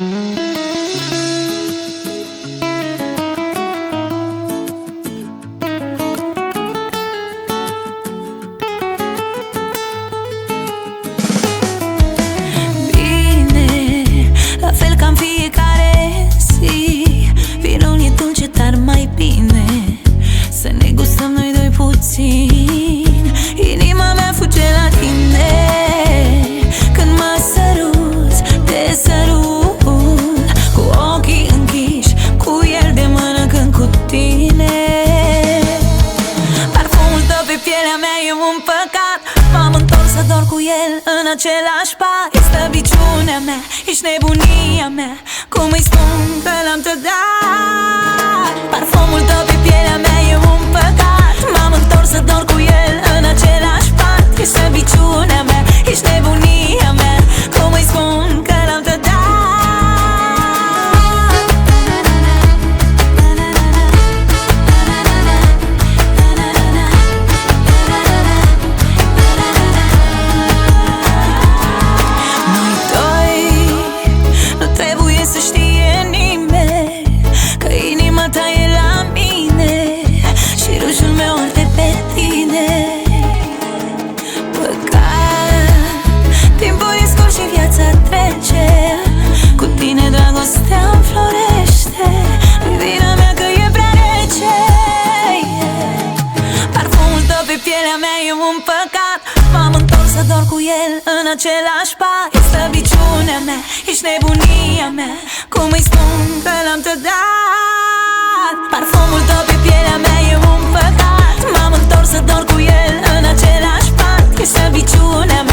Să ne gustăm noi doi puțin. Inima mea fuge la tine când mă săruți, te sărut cu ochii închiși, cu el de mână când cu tine. Parfumul tău pe pielea mea e un păcat. M-am întors să dorm cu el în același pat. E slăbiciunea mea, ești nebunia mea. Cum îi spun că l-am trădat? Parfumul tău pe pielea mea e un păcat. M-am întors să dorm cu el în același pat. E slăbiciunea mea, ești nebunia mea. Cum îi spun că l-am trădat? Noi doi nu trebuie să știe nimeni că inima ta e la mine și rujul meu arde pe tine. Păcat, timpul e scurt și viața trece. Cu tine dragostea înflorește. Privirea mea că e prea rece. Parfumul tău pe pielea mea e un păcat. M-am întors să dorm cu el în același pat. E slăbiciunea mea, ești nebunia mea. Cum îi spun că l-am trădat? Parfumul tău pe pielea mea e un păcat. M-am întors să dorm cu el în același pat. E slăbiciunea mea.